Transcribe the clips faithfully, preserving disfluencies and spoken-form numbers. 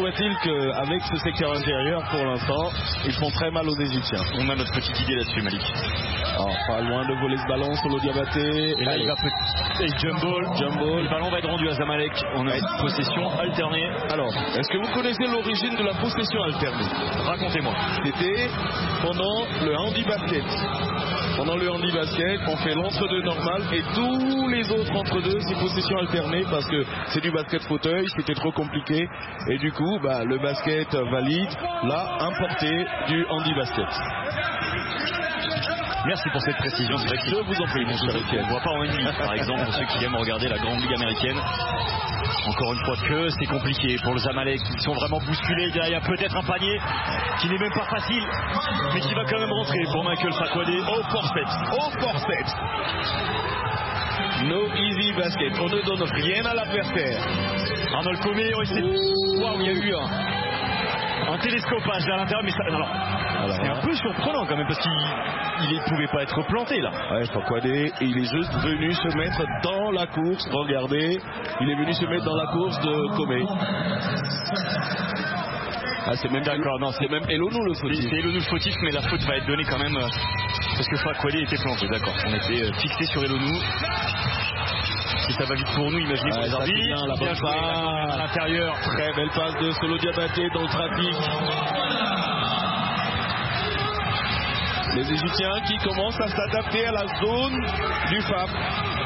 soit-il qu'avec ce secteur intérieur, pour l'instant, ils font très mal aux Égyptiens. On a notre petite idée là-dessus, Malik. Alors, pas loin de voler ce ballon sur le Diabaté. Et là, il va peut-être. Et jump ball. Jump ball. Le ballon va être rendu à Zamalek. On a une possession alternée. Alors, est-ce que vous connaissez l'origine de la possession alternée? Racontez-moi. C'était pendant le handi-basket. Pendant le handi-basket, on fait l'entre-deux normal et tous les autres entre-deux, c'est possession alternée parce que c'est du basket fauteuil, c'était trop compliqué. Et du coup, bah, le basket valide l'a importé du handi-basket. Merci pour cette précision. C'est vrai que je vous en prie, mon cher Étienne. On ne voit pas en N B A, par exemple, pour ceux qui aiment regarder la grande ligue américaine. Encore une fois que c'est compliqué pour le Zamalek. Ils sont vraiment bousculés. Derrière peut-être un panier qui n'est même pas facile, mais qui va quand même rentrer pour Michael Fakouadé au forfait. Au forfait. No easy basket. On ne donne rien à l'adversaire. Arnold Comé, oh, wow, il y a eu un, un télescopage à l'intérieur, mais ça, alors, alors c'est un peu surprenant quand même parce qu'il ne pouvait pas être planté là. Ouais, Fakouadé, il est juste venu se mettre dans la course. Regardez, il est venu se mettre dans la course de Comé. Ah, c'est même d'accord, non, c'est même Elonou le fautif. C'est Elonou le fautif, mais la faute va être donnée quand même euh, parce que Fakouadé était planté, d'accord. On était euh, fixé sur Elonou. Si ça va vite pour nous, imaginez pour ouais, les arbitres. La bonne passe à l'intérieur. Très belle passe de Solo Diabaté dans le trafic. Les Égyptiens qui commencent à s'adapter à la zone du F A P.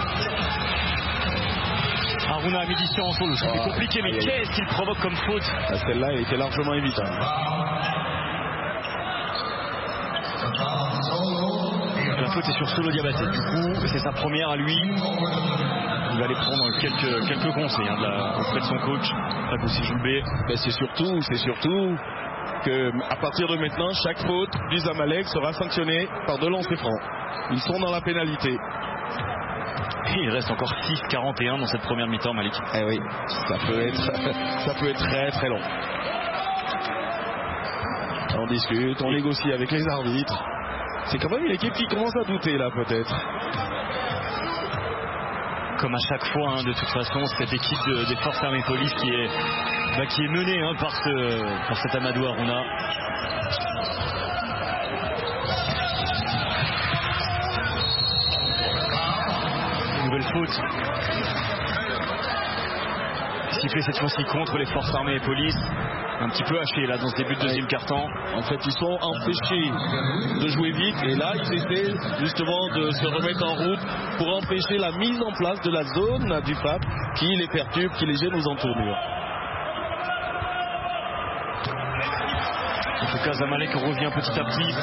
Harouna a mis distance en solo. C'est oh, compliqué, mais qu'est-ce qu'il provoque comme faute? ah, Celle-là était largement évitable. La faute est sur Solo Diabaté. Du coup, c'est sa première à lui. Il va aller prendre quelques, quelques conseils hein, de la, auprès de son coach, Agussi Joubé. Ben c'est surtout, c'est surtout que à partir de maintenant, chaque faute du Zamalek sera sanctionnée par deux lancers francs. Ils sont dans la pénalité. Et il reste encore six quarante et un dans cette première mi-temps, Malik. Eh oui, ça peut être, ça peut être très très long. On discute, on négocie avec les arbitres. C'est quand même une équipe qui commence à douter là peut-être. Comme à chaque fois, hein, de toute façon, cette équipe de, des forces armées police qui est, bah, qui est menée hein, par, ce, par cet Amadou Harouna. Nouvelle faute. Sifflé cette fois-ci contre les forces armées et police. Un petit peu haché là dans ce début de deuxième quart-temps. En fait, ils sont empêchés de jouer vite et là, ils essaient justement de se remettre en route pour empêcher la mise en place de la zone du F A P qui les perturbe, qui les gêne aux entournures. En tout cas, Zamalek revient petit à petit.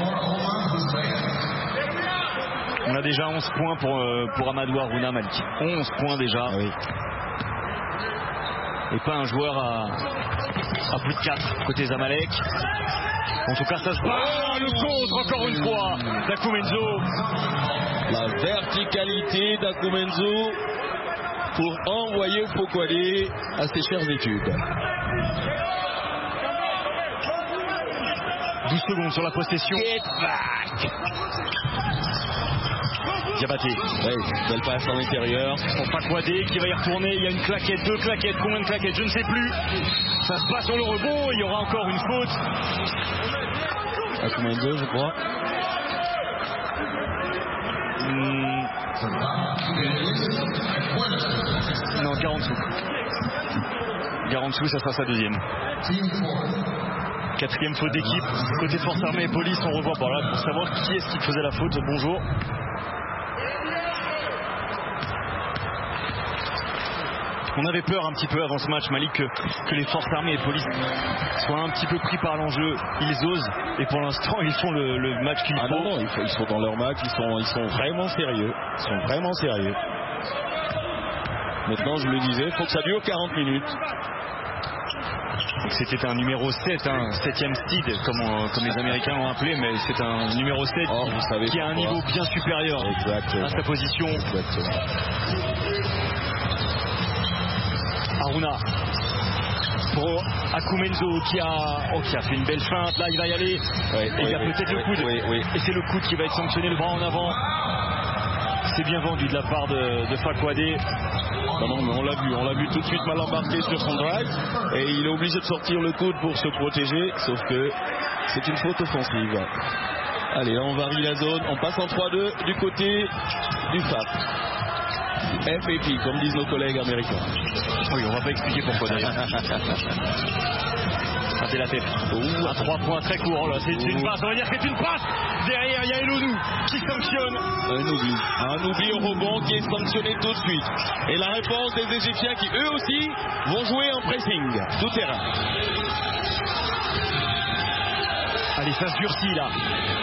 On a déjà onze points pour, euh, pour Amadou Harouna, Malik. onze points déjà. Oui. Et pas un joueur à, à plus de quatre côté Zamalek. En tout cas, ça se bat. Oh, le contre, encore une fois, d'Akumenzo. La verticalité d'Akumenzo pour envoyer Fakouadé à ses chères études. douze secondes sur la possession. Get back. Diabaté. Oui, belle passe à l'intérieur. Pour Fakouadé qui va y retourner. Il y a une claquette, deux claquettes, combien de claquettes, je ne sais plus. Ça se passe sur le rebond. Il y aura encore une faute. À combien de deux, je crois. Hmm. Non, quarante-sous. quarante-sous, ça sera sa deuxième. Quatrième faute d'équipe. Côté force armée et police, on revoit par là pour savoir qui est-ce qui faisait la faute. Bonjour. On avait peur un petit peu avant ce match, Malik, que, que les forces armées et police soient un petit peu pris par l'enjeu. Ils osent et pour l'instant ils font le, le match qu'il ah faut. Non, non, ils, ils sont dans leur match, ils sont, ils sont vraiment sérieux. Ils sont vraiment sérieux. Maintenant, je le disais, il faut que ça dure quarante minutes. C'était un numéro sept, un hein, septième seed, comme, on, comme les Américains l'ont appelé, mais c'est un numéro sept oh, vous savez qui a un niveau bien supérieur Exactement. à sa position. Exactement. Harouna pour Akumenzo qui a, oh, qui a fait une belle feinte. Là, il va y aller. Oui, et oui, il y a oui, peut-être oui, le coude. Oui, oui. Et c'est le coude qui va être sanctionné, le bras en avant. C'est bien vendu de la part de, de Fakouadé. Non, non, mais on l'a vu, on l'a vu tout de suite mal embarqué sur son drive et il est obligé de sortir le coude pour se protéger, sauf que c'est une faute offensive. Allez, là on varie la zone, on passe en trois deux du côté du F A P. F A P, comme disent nos collègues américains. Oui, on va pas expliquer pourquoi d'ailleurs. Raté la tête. Ouh, à trois points très court. Là, c'est une passe. On va dire que c'est une passe. Derrière, il y a Elonou qui sanctionne. Un oubli. Un oubli au rebond qui est sanctionné tout de suite. Et la réponse des Égyptiens qui eux aussi vont jouer en pressing tout terrain. Allez, ça se durcit là.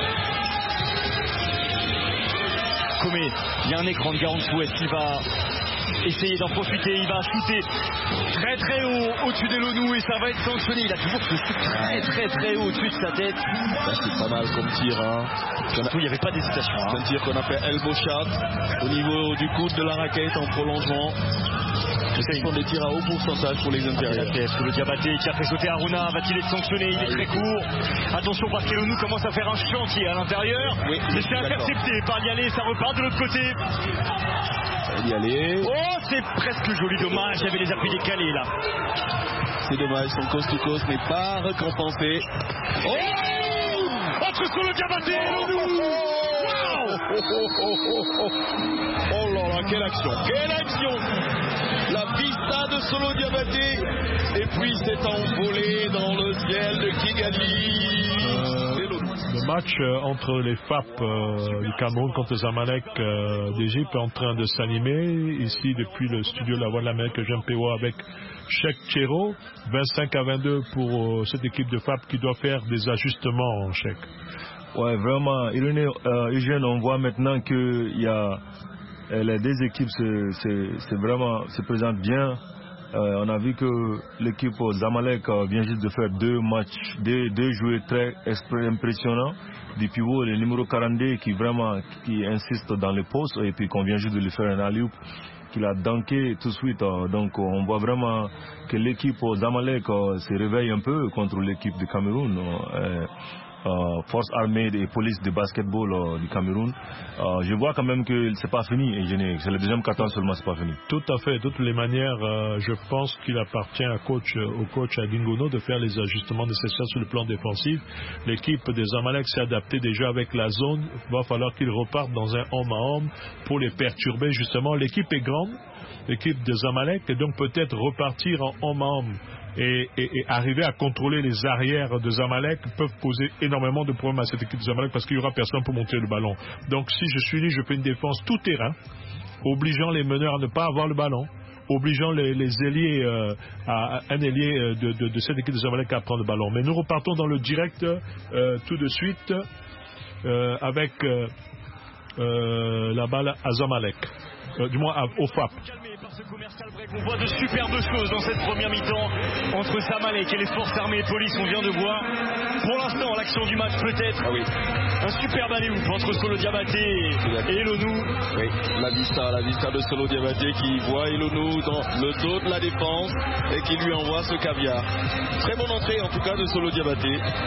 Comé, il y a un écran de gars en dessous. Est-ce qu'il va essayer d'en profiter? Il va shooter très très haut au-dessus d'Elonou et ça va être sanctionné. Il a toujours ce shoot très très très haut au-dessus de sa tête. Ça, c'est pas mal comme tir. Hein. Surtout, il n'y avait pas d'hésitation. C'est un tir qu'on appelle elbow shot au niveau du coude de la raquette en prolongement. Ce sont des tirs à haut pourcentage pour les intérieurs. Le Diabaté qui a fait sauter Aruna, va-t-il être sanctionné? Il est très court. Attention parce qu'Elonou commence à faire un chantier à l'intérieur. Oui, mais c'est intercepté par Lialé, ça repart de l'autre côté. Lialé. Oh, c'est presque joli, dommage. Il y avait les appuis décalés là. C'est dommage, son coast to coast n'est pas récompensé. Oh, entre sur le Diabaté, Elonou. Wow. Oh, oh, oh, oh, oh. Oh là là, quelle action, quelle action! La vista de Solo Diabaté et puis s'est envolé dans le ciel de Kigali. Euh, le match euh, entre les F A P euh, du Cameroun contre les Zamalek euh, d'Égypte est en train de s'animer. Ici, depuis le studio La Voix de l'Amérique, Jean P O avec Cheikh Chero, vingt-cinq à vingt-deux pour euh, cette équipe de F A P qui doit faire des ajustements en Cheikh. Ouais, vraiment, Irénée, euh, Eugène, on voit maintenant qu'il y a les deux équipes se, se, se vraiment se présentent bien. Euh, on a vu que l'équipe Zamalek euh, vient juste de faire deux matchs, deux, deux joueurs très impressionnants. Du pivot, le numéro quarante-deux qui vraiment qui insiste dans les postes et puis qu'on vient juste de lui faire un alley-oop qu'il a dunké tout de suite. Euh, donc on voit vraiment que l'équipe Zamalek euh, se réveille un peu contre l'équipe du Cameroun. Euh, Euh, force armée et police de basketball euh, du Cameroun. Euh, je vois quand même que c'est pas fini, et c'est le deuxième quart-temps seulement, c'est pas fini. Tout à fait. De toutes les manières, euh, je pense qu'il appartient à coach, au coach Adingono de faire les ajustements nécessaires sur le plan défensif. L'équipe des Zamalek s'est adaptée déjà avec la zone. Il va falloir qu'ils repartent dans un homme à homme pour les perturber justement. L'équipe est grande, l'équipe des Zamalek, et donc peut-être repartir en homme à homme. Et, et, et arriver à contrôler les arrières de Zamalek peuvent poser énormément de problèmes à cette équipe de Zamalek parce qu'il n'y aura personne pour monter le ballon. Donc si je suis lui, je fais une défense tout terrain, obligeant les meneurs à ne pas avoir le ballon, obligeant les, les ailiers, euh, à, à un ailier de, de, de cette équipe de Zamalek à prendre le ballon. Mais nous repartons dans le direct euh, tout de suite euh, avec euh, euh, la balle à Zamalek, euh, du moins à, au F A P. Ce commercial break, on voit de superbes choses dans cette première mi-temps entre Zamalek et les forces armées et police. On vient de voir pour l'instant l'action du match peut-être. Ah oui. Un superbe alley-oop entre Solo Diabaté et, et Elonou. Oui, la vista, la vista de Solo Diabaté qui voit Elonou dans le dos de la défense et qui lui envoie ce caviar. Très bonne entrée en tout cas de Solo Diabaté.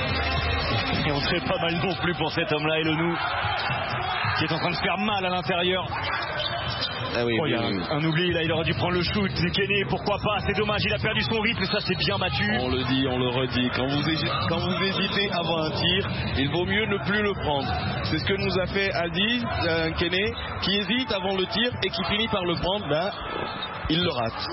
Et on serait pas mal non plus pour cet homme-là, Elonou, qui est en train de se faire mal à l'intérieur. Ah oui, oh, il y a un, un oubli là, il aurait dû prendre le shoot. Kené, pourquoi pas, c'est dommage, il a perdu son rythme et ça c'est bien battu. On le dit, on le redit, quand vous, hésitez, quand vous hésitez avant un tir, il vaut mieux ne plus le prendre. C'est ce que nous a fait Aziz euh, Kené, qui hésite avant le tir et qui finit par le prendre, ben, il le rate.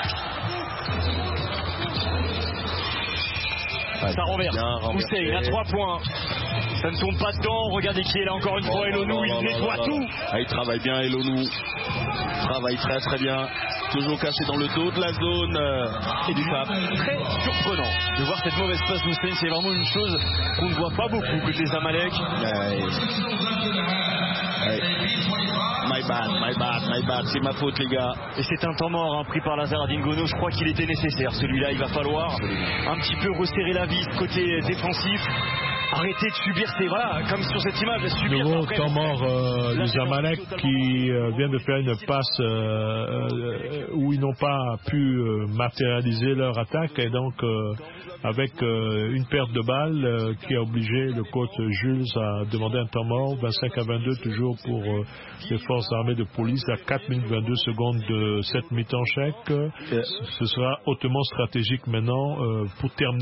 Ça renverse. Hussein à trois points. Ça ne tombe pas dedans. Regardez qui est là encore une fois. Elonou, il nettoie tout. Ah, il travaille bien, Elonou. Travaille très très bien. Toujours caché dans le dos de la zone euh, et du F A P. Très surprenant de voir cette mauvaise passe d'Hussein. C'est vraiment une chose qu'on ne voit pas beaucoup côté Zamalek. Ouais. Ouais. My bad, my bad, my bad, c'est ma faute les gars. Et c'est un temps mort hein, pris par Lazare Adingono, je crois qu'il était nécessaire celui-là, il va falloir un petit peu resserrer la vis côté défensif. arrêter de subir ces, voilà, comme sur cette image, subir. Nouveau après, temps mort euh, les Zamalek qui euh, vient de faire une passe euh, euh, où ils n'ont pas pu euh, matérialiser leur attaque et donc euh, avec euh, une perte de balle euh, qui a obligé le coach Jules à demander un temps mort, vingt-cinq à vingt-deux toujours pour euh, les forces armées de police à quatre minutes vingt-deux secondes de cette mi-temps chèque. Ce sera hautement stratégique maintenant euh, pour terminer